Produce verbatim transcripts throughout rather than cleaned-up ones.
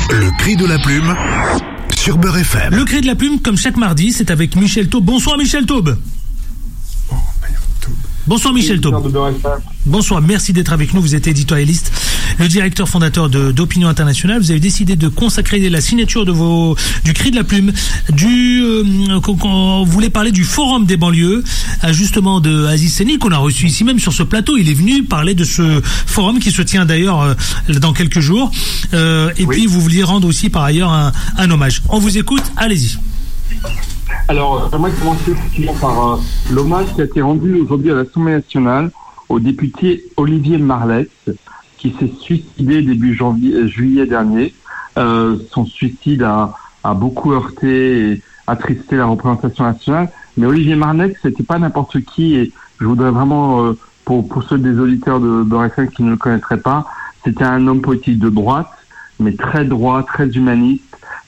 Le cri de la plume sur Beurre F M. Le cri de la plume, comme chaque mardi, c'est avec Michel Taube. Bonsoir Michel Taube. Bonsoir Michel Taube. Bonsoir, merci d'être avec nous. Vous êtes éditorialiste, le directeur fondateur de, d'Opinion Internationale. Vous avez décidé de consacrer la signature de vos, du cri de la plume, du, euh, quand vous voulez parler du forum des banlieues, justement de Aziz Seni, qu'on a reçu ici même sur ce plateau. Il est venu parler de ce forum qui se tient d'ailleurs euh, dans quelques jours. Euh, et oui. Puis vous vouliez rendre aussi par ailleurs un, un hommage. On vous écoute, allez-y. Alors, j'aimerais commencer effectivement par euh, l'hommage qui a été rendu aujourd'hui à l'Assemblée nationale au député Olivier Marleix, qui s'est suicidé début janvier, juillet dernier. Euh, son suicide a, a beaucoup heurté et attristé la représentation nationale. Mais Olivier Marleix, c'était pas n'importe qui, et je voudrais vraiment, euh, pour, pour ceux des auditeurs de Beurre F M qui ne le connaîtraient pas, c'était un homme politique de droite, mais très droit, très humaniste,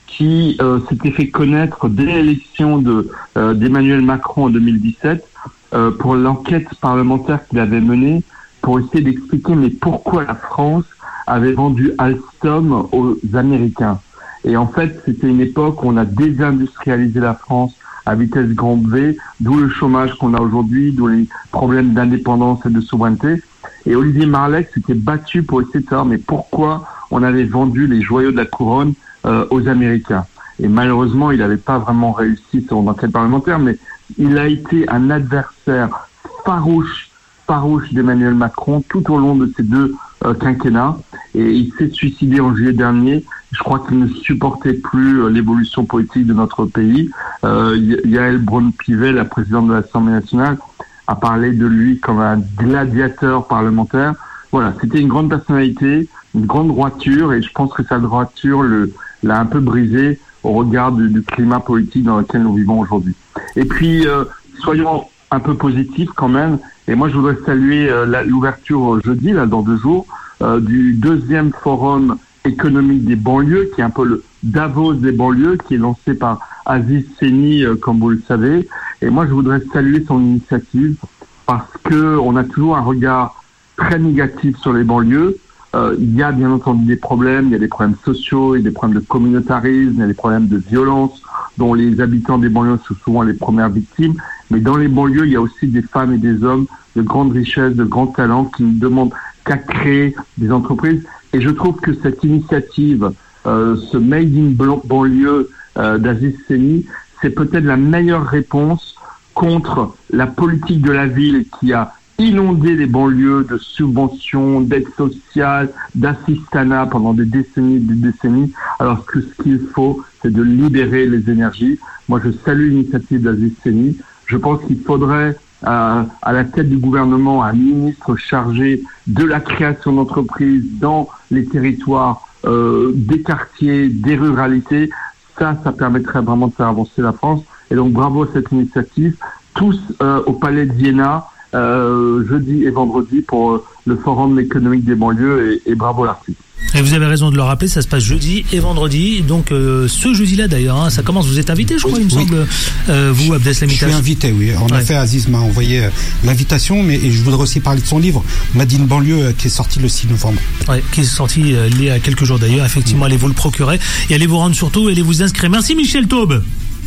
qui euh, s'était fait connaître dès l'élection de, euh, d'Emmanuel Macron en deux mille dix-sept euh, pour l'enquête parlementaire qu'il avait menée pour essayer d'expliquer mais pourquoi la France avait vendu Alstom aux Américains. Et en fait, c'était une époque où on a désindustrialisé la France à vitesse grand V, d'où le chômage qu'on a aujourd'hui, d'où les problèmes d'indépendance et de souveraineté. Et Olivier Marleix s'était battu pour essayer de savoir mais pourquoi on avait vendu les joyaux de la couronne Euh, aux Américains. Et malheureusement, il n'avait pas vraiment réussi son enquête parlementaire, mais il a été un adversaire farouche, farouche d'Emmanuel Macron tout au long de ces deux euh, quinquennats. Et il s'est suicidé en juillet dernier. Je crois qu'il ne supportait plus euh, l'évolution politique de notre pays. Euh, Yaël Braun-Pivet, la présidente de l'Assemblée nationale, a parlé de lui comme un gladiateur parlementaire. Voilà, c'était une grande personnalité, une grande droiture, et je pense que sa droiture le l'a un peu brisé au regard du, du climat politique dans lequel nous vivons aujourd'hui. Et puis, euh, soyons un peu positifs quand même. Et moi, je voudrais saluer euh, la, l'ouverture jeudi, là, dans deux jours, euh, du deuxième forum économique des banlieues, qui est un peu le Davos des banlieues, qui est lancé par Aziz Seni, euh, comme vous le savez. Et moi, je voudrais saluer son initiative parce que on a toujours un regard très négatif sur les banlieues. Euh, il y a bien entendu des problèmes, il y a des problèmes sociaux, il y a des problèmes de communautarisme, il y a des problèmes de violence dont les habitants des banlieues sont souvent les premières victimes. Mais dans les banlieues, il y a aussi des femmes et des hommes de grande richesse, de grands talents qui ne demandent qu'à créer des entreprises. Et je trouve que cette initiative, euh, ce Made in banlieue euh, d'Aziz Seni, c'est peut-être la meilleure réponse contre la politique de la ville qui a inonder les banlieues de subventions, d'aides sociales, d'assistanat pendant des décennies et des décennies, alors que ce qu'il faut, c'est de libérer les énergies. Moi, je salue l'initiative d'Aziz Seni. Je pense qu'il faudrait, euh, à la tête du gouvernement, un ministre chargé de la création d'entreprises dans les territoires, euh, des quartiers, des ruralités. Ça, ça permettrait vraiment de faire avancer la France. Et donc, bravo à cette initiative. Tous euh, au Palais de Iéna, Euh, jeudi et vendredi pour euh, le forum économique des banlieues et, et bravo l'artiste. Et vous avez raison de le rappeler, ça se passe jeudi et vendredi. Donc euh, ce jeudi-là d'ailleurs, hein, ça commence. Vous êtes invité, je crois, oui, il me oui. semble, euh, vous, Abdeslam Itache. Je suis invité, oui. En ouais. effet, Aziz m'a envoyé euh, l'invitation, mais et je voudrais aussi parler de son livre, Made in banlieue, euh, qui est sorti le six novembre. Ouais, qui est sorti euh, il y a quelques jours d'ailleurs. Effectivement, oui. Allez vous le procurer et allez vous rendre surtout, allez vous inscrire. Merci Michel Taube.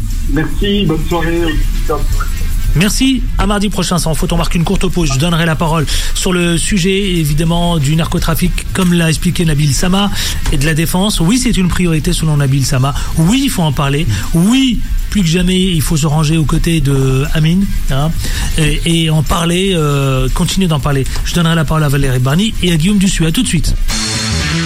Merci, bonne soirée. Merci, à mardi prochain, sans faute, on marque une courte pause. Je donnerai la parole sur le sujet, évidemment, du narcotrafic, comme l'a expliqué Nabil Sama, et de la défense. Oui, c'est une priorité selon Nabil Sama. Oui, il faut en parler. Oui, plus que jamais, il faut se ranger aux côtés de Amine, hein, et, et en parler, euh, continuer d'en parler. Je donnerai la parole à Valérie Barny et à Guillaume Dussuet. À tout de suite.